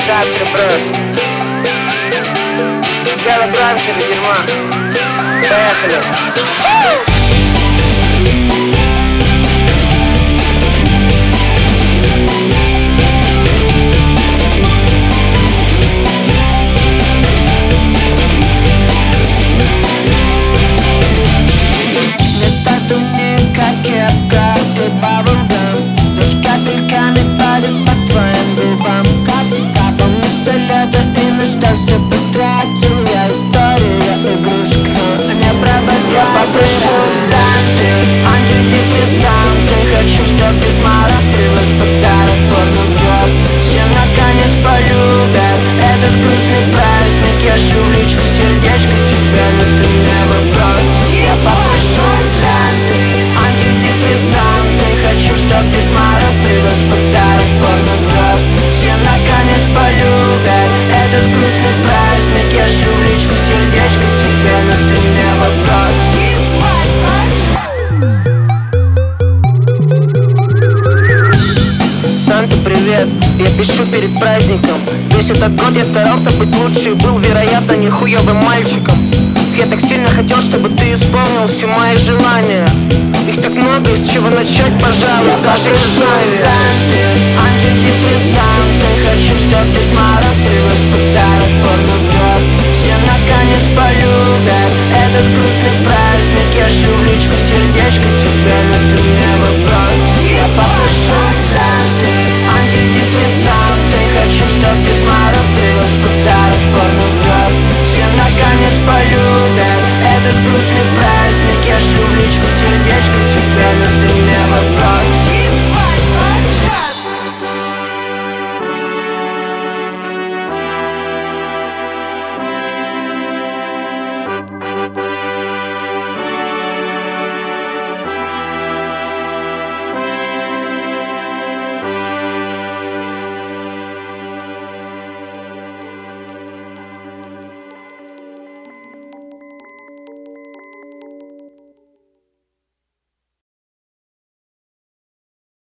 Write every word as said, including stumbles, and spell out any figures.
завтра брось. Голограммчик дерьма. Поехали. Все потратил я, история игрушек, но не пробазил. Я попрошу Санты, антидепрессанты. Хочу, чтоб Дед Мороз привез подарок порнозвезд. Все наконец полюбят этот грустный праздник. Я шлю в личку сердечко тебе, но ты не вопрос. Я попрошу Санты, антидепрессанты. Хочу, чтоб Дед Мороз привез подарок порнозвезд. Все наконец полюбят этот грустный праздник. Я шлю в личку сердечко тебе, но ты не вопрос. Санта, привет, я пишу перед праздником. Весь этот год я старался быть лучше и был, вероятно, не хуёвым мальчиком. Я так сильно хотел, чтобы ты исполнил все мои желания. Их так много, из чего начать, пожалуй, даже не знаю. Санты, антидепрессанты.